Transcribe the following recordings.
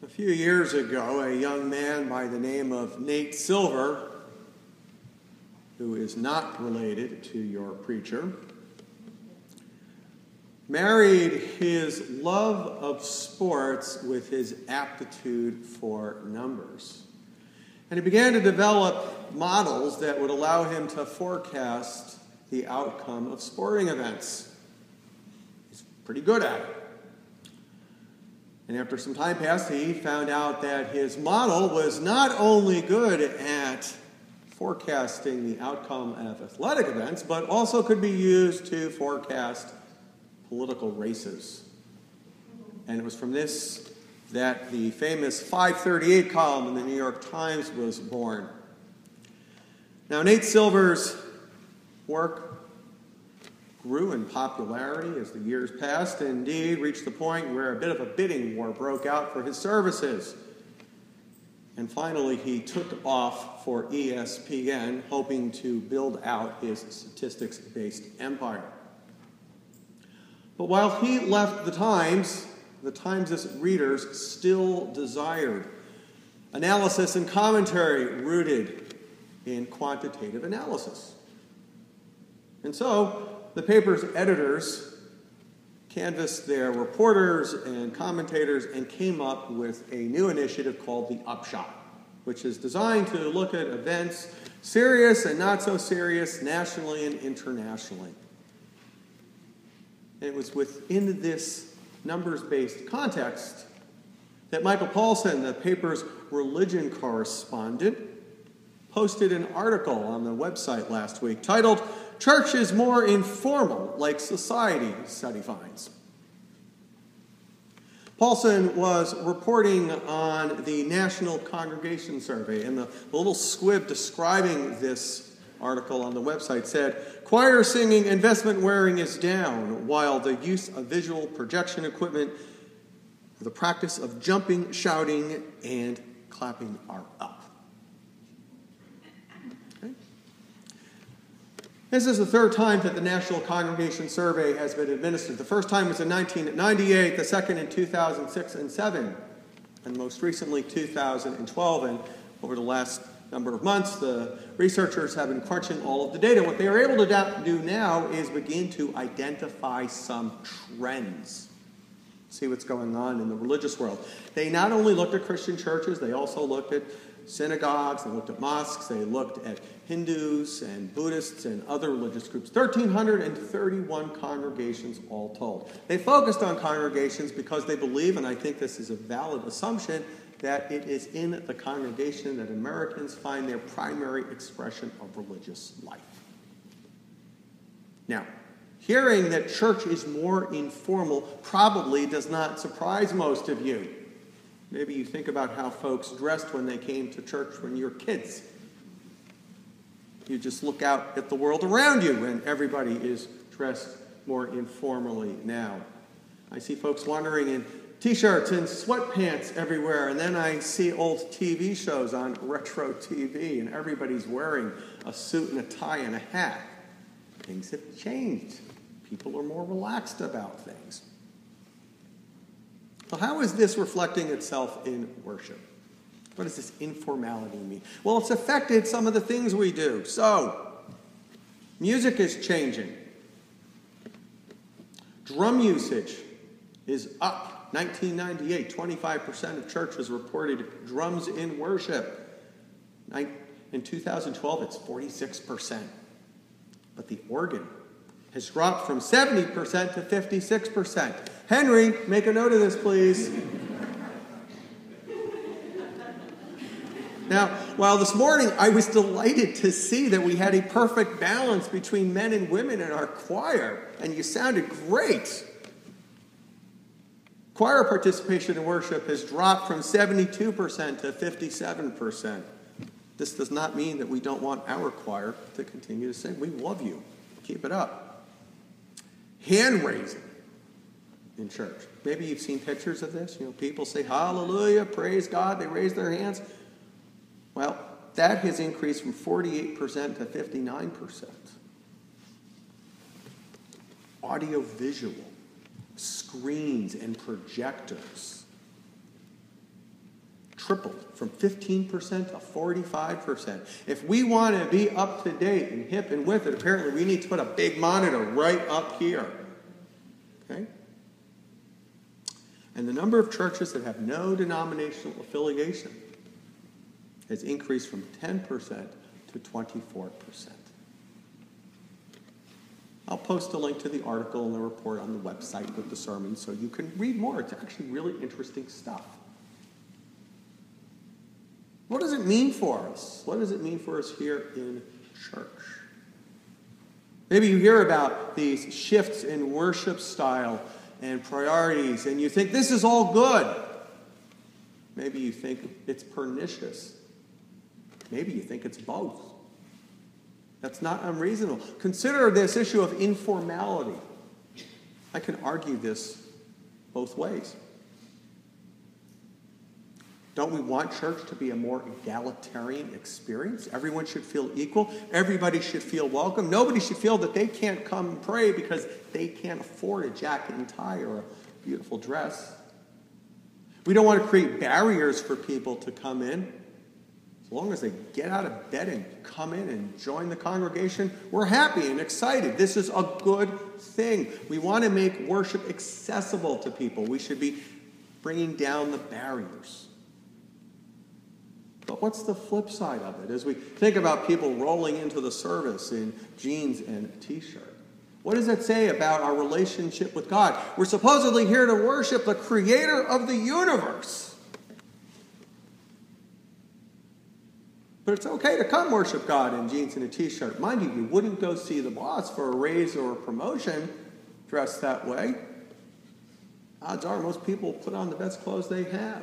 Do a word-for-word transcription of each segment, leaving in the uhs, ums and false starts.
few years ago, a young man by the name of Nate Silver, who is not related to your preacher, married his love of sports with his aptitude for numbers. And he began to develop models that would allow him to forecast the outcome of sporting events. He's pretty good at it. And after some time passed, he found out that his model was not only good at forecasting the outcome of athletic events, but also could be used to forecast political races. And it was from this that the famous five thirty-eight column in the New York Times was born. Now, Nate Silver's work grew in popularity as the years passed, and indeed reached the point where a bit of a bidding war broke out for his services. And finally, he took off for E S P N, hoping to build out his statistics-based empire. But while he left the Times, the Times' readers still desired analysis and commentary rooted in quantitative analysis. And so, the paper's editors canvassed their reporters and commentators and came up with a new initiative called the Upshot, which is designed to look at events, serious and not so serious, nationally and internationally. It was within this numbers-based context that Michael Paulson, the paper's religion correspondent, posted an article on the website last week titled, "Church is More Informal, Like Society, Study Finds." Paulson was reporting on the National Congregation Survey, and the, the little squib describing this article on the website said, "Choir singing and vestment wearing is down, while the use of visual projection equipment, the practice of jumping, shouting, and clapping are up." Okay. This is the third time that the National Congregation Survey has been administered. The first time was in nineteen ninety-eight, the second in two thousand six and seven, and most recently two thousand twelve. And over the last number of months, the researchers have been crunching all of the data. What they are able to do now is begin to identify some trends. See what's going on in the religious world. They not only looked at Christian churches, they also looked at synagogues, they looked at mosques, they looked at Hindus and Buddhists and other religious groups. one thousand three hundred thirty-one congregations all told. They focused on congregations because they believe, and I think this is a valid assumption, that it is in the congregation that Americans find their primary expression of religious life. Now, hearing that church is more informal probably does not surprise most of you. Maybe you think about how folks dressed when they came to church when you were kids. You just look out at the world around you and everybody is dressed more informally now. I see folks wandering in t-shirts and sweatpants everywhere, and then I see old T V shows on retro T V, and everybody's wearing a suit and a tie and a hat. Things have changed. People are more relaxed about things. Well, how is this reflecting itself in worship? What does this informality mean? Well, it's affected some of the things we do. So, music is changing. Drum usage is up. nineteen ninety-eight, twenty-five percent of churches reported drums in worship. In two thousand twelve, it's forty-six percent. But the organ has dropped from seventy percent to fifty-six percent. Henry, make a note of this, please. Now, while this morning I was delighted to see that we had a perfect balance between men and women in our choir, and you sounded great, choir participation in worship has dropped from seventy-two percent to fifty-seven percent. This does not mean that we don't want our choir to continue to sing. We love you. Keep it up. Hand raising in church. Maybe you've seen pictures of this. You know, people say, hallelujah, praise God. They raise their hands. Well, that has increased from forty-eight percent to fifty-nine percent. Audio-visual, screens and projectors. tripled from fifteen percent to forty-five percent. If we want to be up to date and hip and with it, apparently we need to put a big monitor right up here. Okay? And the number of churches that have no denominational affiliation has increased from ten percent to twenty-four percent. I'll post a link to the article and the report on the website with the sermon so you can read more. It's actually really interesting stuff. What does it mean for us? What does it mean for us here in church? Maybe you hear about these shifts in worship style and priorities, and you think this is all good. Maybe you think it's pernicious. Maybe you think it's both. That's not unreasonable. Consider this issue of informality. I can argue this both ways. Don't we want church to be a more egalitarian experience? Everyone should feel equal. Everybody should feel welcome. Nobody should feel that they can't come and pray because they can't afford a jacket and tie or a beautiful dress. We don't want to create barriers for people to come in. As long as they get out of bed and come in and join the congregation, we're happy and excited. This is a good thing. We want to make worship accessible to people. We should be bringing down the barriers. But what's the flip side of it? As we think about people rolling into the service in jeans and a t-shirt, what does that say about our relationship with God? We're supposedly here to worship the creator of the universe. But it's okay to come worship God in jeans and a t-shirt. Mind you, you wouldn't go see the boss for a raise or a promotion dressed that way. Odds are most people put on the best clothes they have.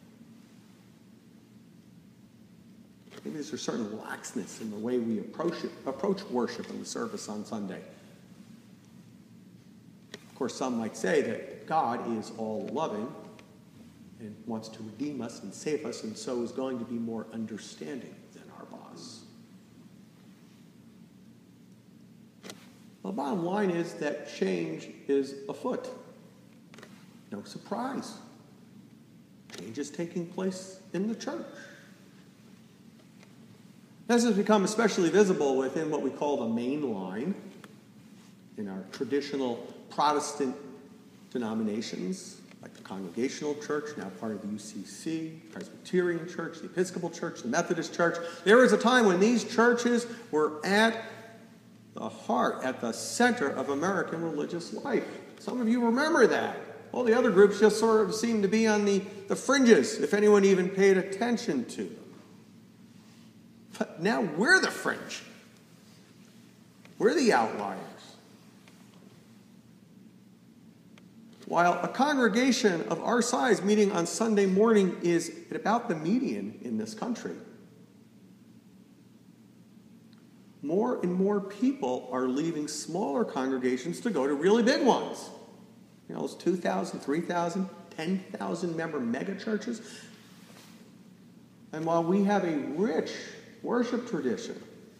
Maybe there's a certain laxness in the way we approach it, approach worship in the service on Sunday. Of course, some might say that God is all-loving and wants to redeem us and save us, and so is going to be more understanding than our boss. The bottom line is that change is afoot. No surprise. Change is taking place in the church. This has become especially visible within what we call the main line in our traditional Protestant denominations, like the Congregational Church, now part of the U C C, Presbyterian Church, the Episcopal Church, the Methodist Church. There was a time when these churches were at the heart, at the center of American religious life. Some of you remember that. All the other groups just sort of seemed to be on the, the fringes, if anyone even paid attention to them. But now we're the fringe. We're the outliers. While a congregation of our size meeting on Sunday morning is at about the median in this country, more and more people are leaving smaller congregations to go to really big ones. You know, those two thousand, three thousand, ten thousand member megachurches. And while we have a rich worship tradition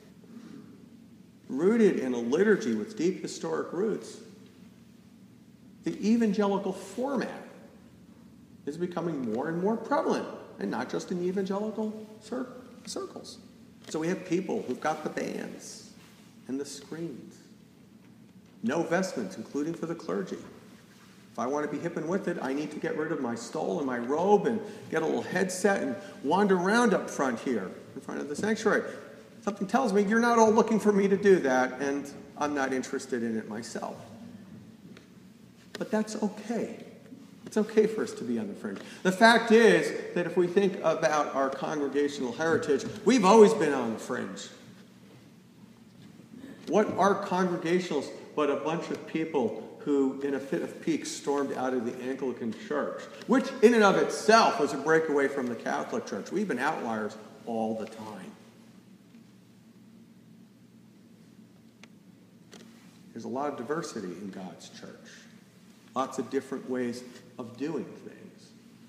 rooted in a liturgy with deep historic roots, the evangelical format is becoming more and more prevalent, and not just in evangelical cir- circles. So we have people who've got the bands and the screens. No vestments, including for the clergy. If I want to be hip and with it, I need to get rid of my stole and my robe and get a little headset and wander around up front here in front of the sanctuary. Something tells me you're not all looking for me to do that, and I'm not interested in it myself. But that's okay. It's okay for us to be on the fringe. The fact is that if we think about our congregational heritage, we've always been on the fringe. What are congregationals but a bunch of people who, in a fit of pique, stormed out of the Anglican Church, which in and of itself was a breakaway from the Catholic Church. We've been outliers all the time. There's a lot of diversity in God's church. Lots of different ways of doing things.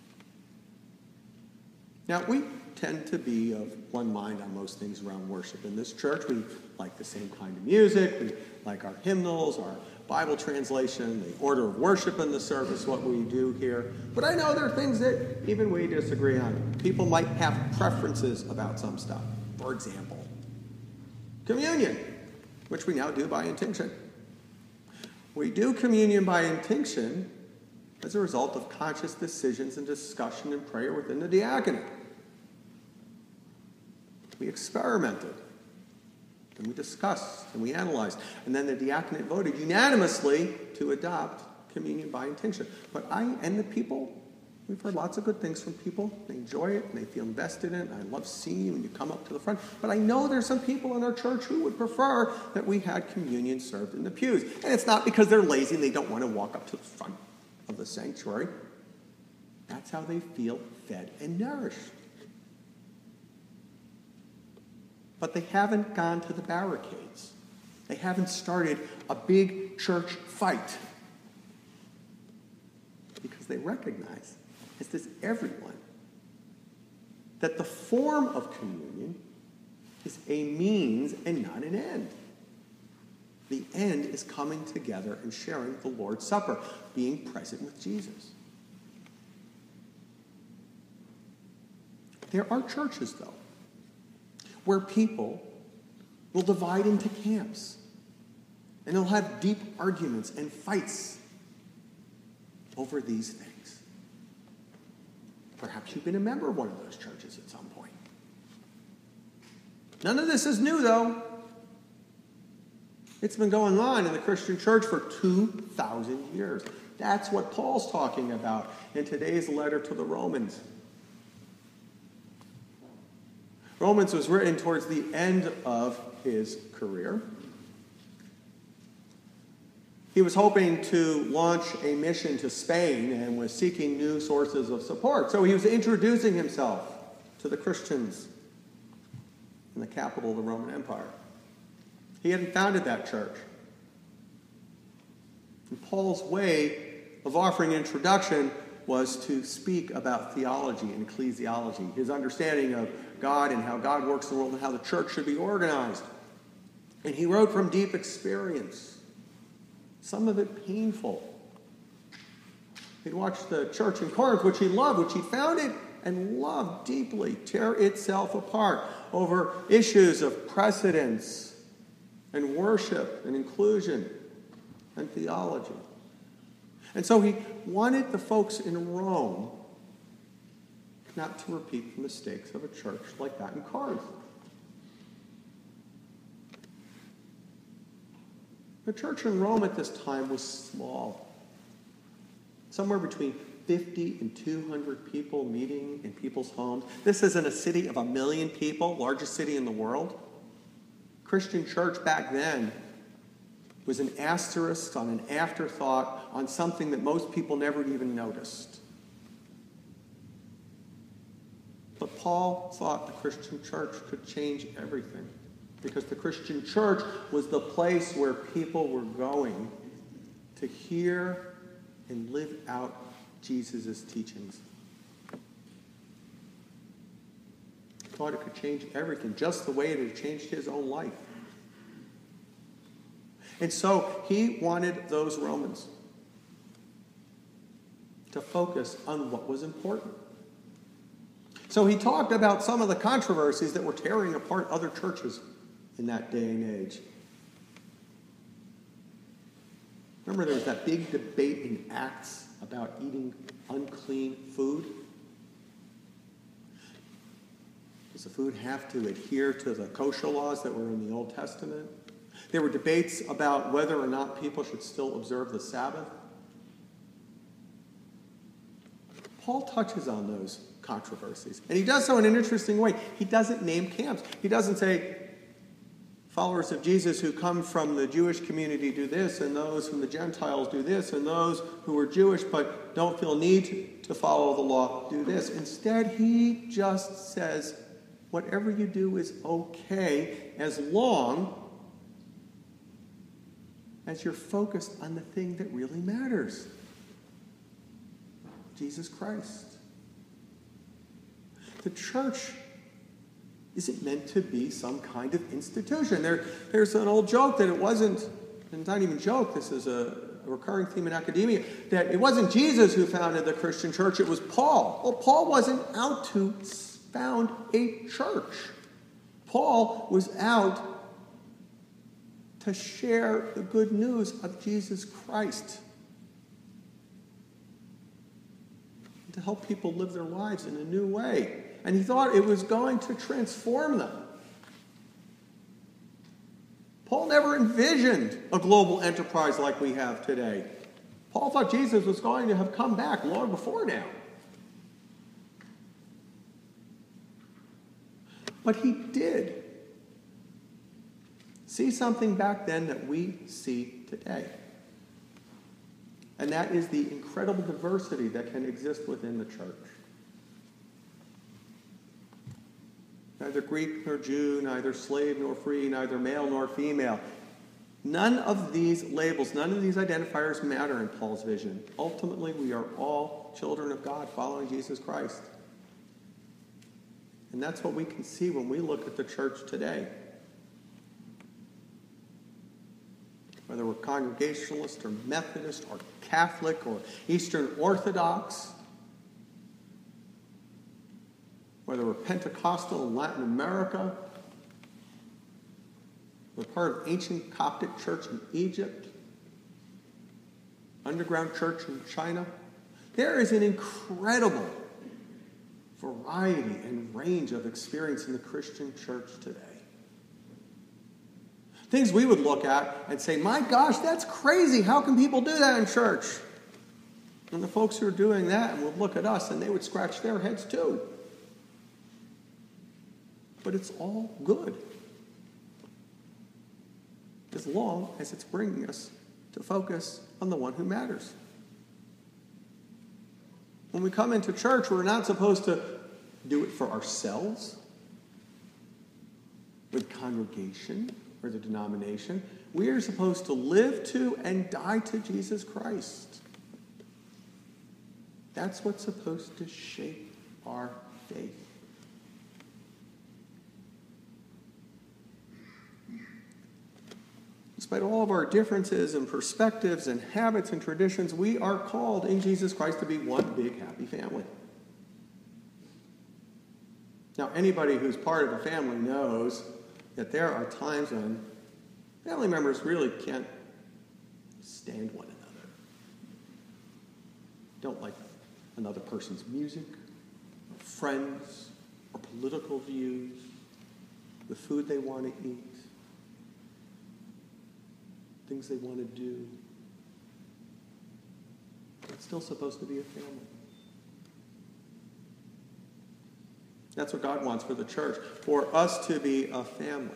Now, we tend to be of one mind on most things around worship. In this church, we like the same kind of music. We like our hymnals, our Bible translation, the order of worship in the service, what we do here. But I know there are things that even we disagree on. People might have preferences about some stuff. For example, communion, which we now do by intinction. We do communion by intinction as a result of conscious decisions and discussion and prayer within the diaconate. We experimented, and we discussed, and we analyzed, and then the diaconate voted unanimously to adopt communion by intinction. But I and the people, we've heard lots of good things from people. They enjoy it, and they feel invested in it, and I love seeing you when you come up to the front. But I know there's some people in our church who would prefer that we had communion served in the pews. And it's not because they're lazy and they don't want to walk up to the front of the sanctuary. That's how they feel fed and nourished. But they haven't gone to the barricades. They haven't started a big church fight. Because they recognize, as does everyone, that the form of communion is a means and not an end. The end is coming together and sharing the Lord's Supper, being present with Jesus. There are churches, though, where people will divide into camps, and they'll have deep arguments and fights over these things. Perhaps you've been a member of one of those churches at some point. None of this is new, though. It's been going on in the Christian church for two thousand years. That's what Paul's talking about in today's letter to the Romans. Romans was written towards the end of his career. He was hoping to launch a mission to Spain and was seeking new sources of support. So he was introducing himself to the Christians in the capital of the Roman Empire. He hadn't founded that church. And Paul's way of offering introduction was to speak about theology and ecclesiology, his understanding of God and how God works in the world and how the church should be organized. And he wrote from deep experience, some of it painful. He'd watched the church in Corinth, which he loved, which he founded and loved deeply, tear itself apart over issues of precedence and worship and inclusion and theology. And so he wanted the folks in Rome not to repeat the mistakes of a church like that in Corinth. The church in Rome at this time was small. Somewhere between fifty and two hundred people meeting in people's homes. This isn't a city of a million people, largest city in the world. Christian church back then was an asterisk on an afterthought on something that most people never even noticed. But Paul thought the Christian church could change everything, because the Christian church was the place where people were going to hear and live out Jesus' teachings. He thought it could change everything, just the way it had changed his own life. And so he wanted those Romans to focus on what was important. So he talked about some of the controversies that were tearing apart other churches in that day and age. Remember, there was that big debate in Acts about eating unclean food? Does the food have to adhere to the kosher laws that were in the Old Testament? There were debates about whether or not people should still observe the Sabbath. Paul touches on those controversies, and he does so in an interesting way. He doesn't name camps. He doesn't say, followers of Jesus who come from the Jewish community do this, and those from the Gentiles do this, and those who are Jewish but don't feel need to follow the law do this. Instead, he just says, whatever you do is okay as long as you're focused on the thing that really matters. Jesus Christ. The church isn't meant to be some kind of institution. There, there's an old joke that it wasn't and not even joke, this is a recurring theme in academia, that it wasn't Jesus who founded the Christian church, it was Paul. Well, Paul wasn't out to found a church. Paul was out to share the good news of Jesus Christ, and to help people live their lives in a new way. And he thought it was going to transform them. Paul never envisioned a global enterprise like we have today. Paul thought Jesus was going to have come back long before now. But he did see something back then that we see today. And that is the incredible diversity that can exist within the church. Neither Greek nor Jew, neither slave nor free, neither male nor female. None of these labels, none of these identifiers matter in Paul's vision. Ultimately, we are all children of God following Jesus Christ. And that's what we can see when we look at the church today. Whether we're Congregationalist or Methodist or Catholic or Eastern Orthodox, whether we're Pentecostal in Latin America, we're part of ancient Coptic church in Egypt, underground church in China, there is an incredible variety and range of experience in the Christian church today. Things we would look at and say, my gosh, that's crazy. How can people do that in church? And the folks who are doing that would look at us and they would scratch their heads too. But it's all good, as long as it's bringing us to focus on the one who matters. When we come into church, we're not supposed to do it for ourselves, with congregation or the denomination. We are supposed to live to and die to Jesus Christ. That's what's supposed to shape our faith. Despite all of our differences and perspectives and habits and traditions, we are called in Jesus Christ to be one big happy family. Now, anybody who's part of a family knows that there are times when family members really can't stand one another. Don't like another person's music, or friends, or political views, the food they want to eat, things they want to do. It's still supposed to be a family. That's what God wants for the church, for us to be a family.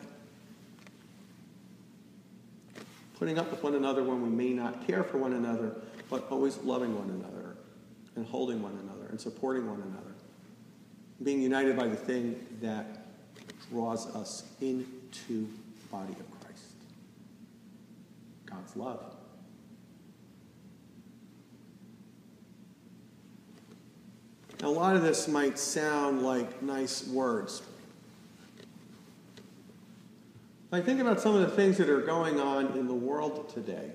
Putting up with one another when we may not care for one another, but always loving one another and holding one another and supporting one another. Being united by the thing that draws us into the body of Christ. God's love. Now, a lot of this might sound like nice words. I think about some of the things that are going on in the world today,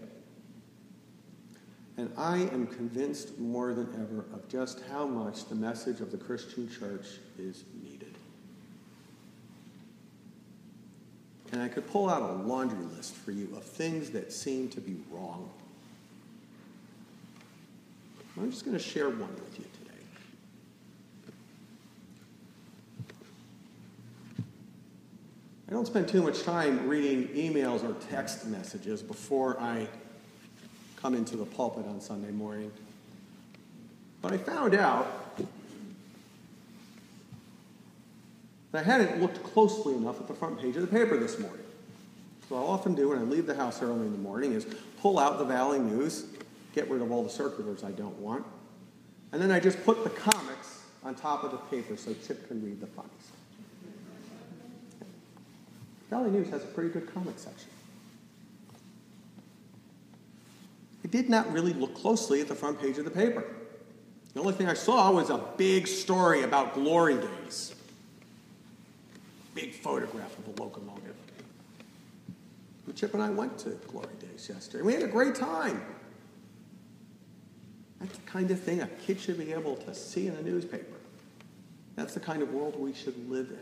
and I am convinced more than ever of just how much the message of the Christian church is needed. And I could pull out a laundry list for you of things that seem to be wrong. I'm just going to share one with you today. I don't spend too much time reading emails or text messages before I come into the pulpit on Sunday morning. But I found out that I hadn't looked closely enough at the front page of the paper this morning. So what I'll often do when I leave the house early in the morning is pull out the Valley News, get rid of all the circulars I don't want, and then I just put the comics on top of the paper so Chip can read the funnies. Valley News has a pretty good comic section. I did not really look closely at the front page of the paper. The only thing I saw was a big story about Glory Days. Big photograph of a locomotive. Chip and I went to Glory Days yesterday. We had a great time. That's the kind of thing a kid should be able to see in the newspaper. That's the kind of world we should live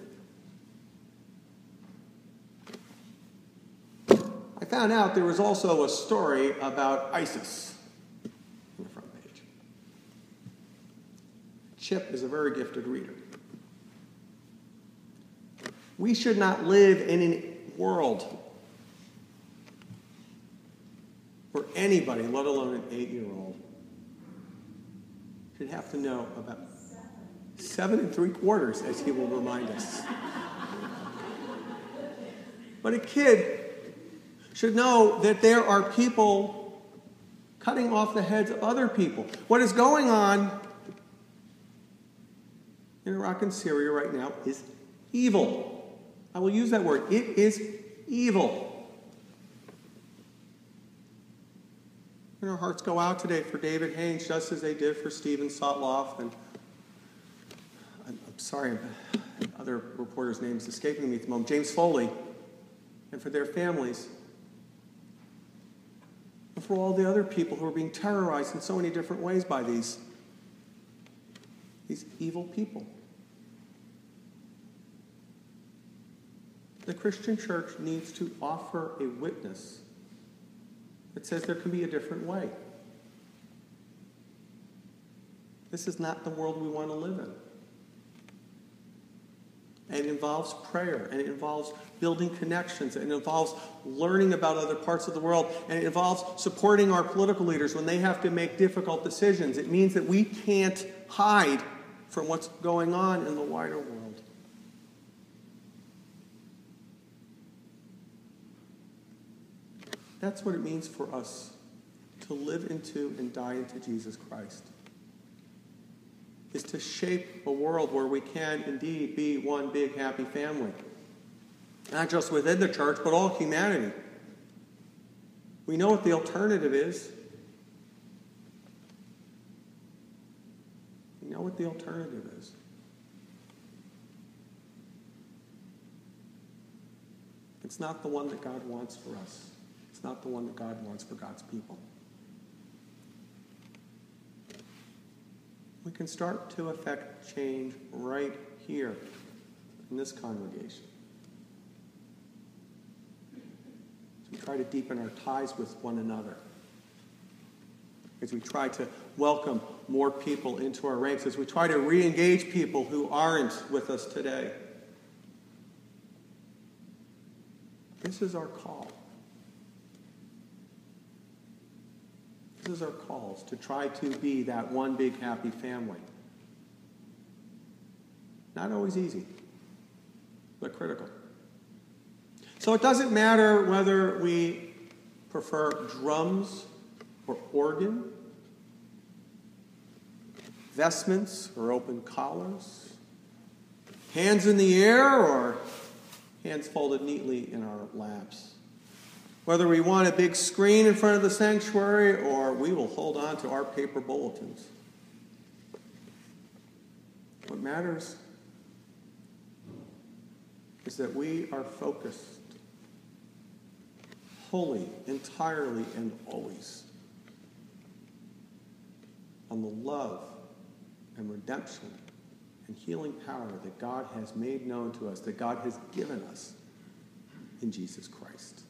in. I found out there was also a story about ISIS on the front page. Chip is a very gifted reader. We should not live in a world where anybody, let alone an eight-year-old, should have to know about seven and three quarters, as he will remind us. But a kid should know that there are people cutting off the heads of other people. What is going on in Iraq and Syria right now is evil. I will use that word. It is evil. And our hearts go out today for David Haynes, just as they did for Stephen Sotloff. And I'm, I'm sorry, other reporters' names escaping me at the moment. James Foley, and for their families. And for all the other people who are being terrorized in so many different ways by these, these evil people. The Christian church needs to offer a witness that says there can be a different way. This is not the world we want to live in. And it involves prayer, and it involves building connections, and it involves learning about other parts of the world, and it involves supporting our political leaders when they have to make difficult decisions. It means that we can't hide from what's going on in the wider world. That's what it means for us to live into and die into Jesus Christ. Is to shape a world where we can indeed be one big happy family. Not just within the church, but all humanity. We know what the alternative is. We know what the alternative is. It's not the one that God wants for us. It's not the one that God wants for God's people. We can start to affect change right here in this congregation. As we try to deepen our ties with one another. As we try to welcome more people into our ranks. As we try to re-engage people who aren't with us today. This is our call. This is our calls to try to be that one big happy family. Not always easy, but critical. So it doesn't matter whether we prefer drums or organ, vestments or open collars, hands in the air or hands folded neatly in our laps. Whether we want a big screen in front of the sanctuary or we will hold on to our paper bulletins. What matters is that we are focused wholly, entirely, and always on the love and redemption and healing power that God has made known to us, that God has given us in Jesus Christ.